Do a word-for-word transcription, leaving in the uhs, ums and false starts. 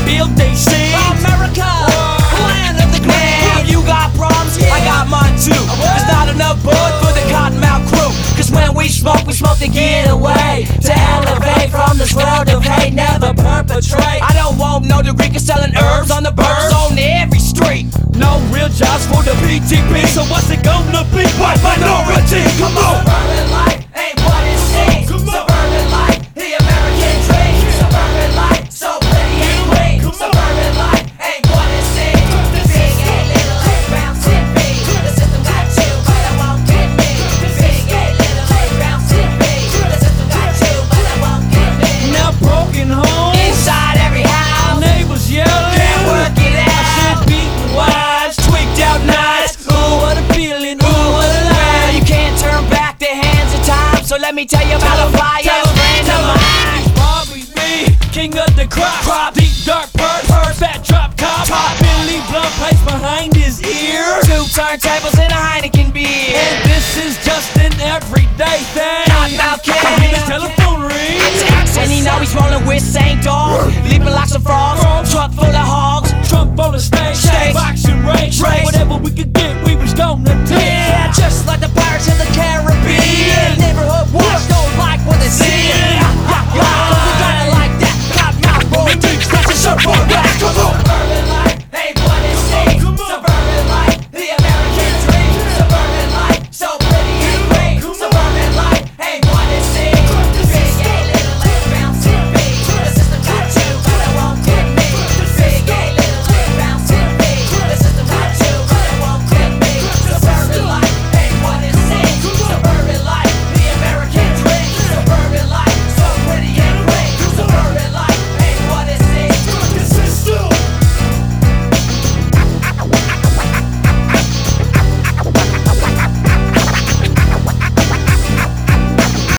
real D C. America, land of the great. If you got problems, I got mine too. There's not enough bud for the Cottonmouth crew. Cause when we smoke, we smoke to get away, to elevate from this world of hate, never perpetrate. I don't want no degree, cause selling herbs on the birds on every street. No real jobs for the P T P, so what's it gonna be? White minority, come on! Suburban life ain't what it seems. Suburban life, the American dream. Suburban life, so pretty and clean. Suburban life ain't what it seems. Big A, little A, round tippy. The system got you, but it won't get me. Big A, little A, round tippy. The system got you, but it won't get me. Now broken home, Inside every house, neighbors yelling, can't work it out. beaten wives, tweaked out nights. Ooh, what a feeling, ooh, what a Well, life. you can't turn back the hands of time, so let me tell you about a fly ass friend of mine. Bobby B, king of the crop, crop. Deep dark bird, bird, fat drop cop. Top. Billy Blunt placed behind his ear. Two turntables and a Heineken beer. And this is just an everyday thing. Cottonmouth King. His telephone ring. And he know he's rolling with Saint Dog.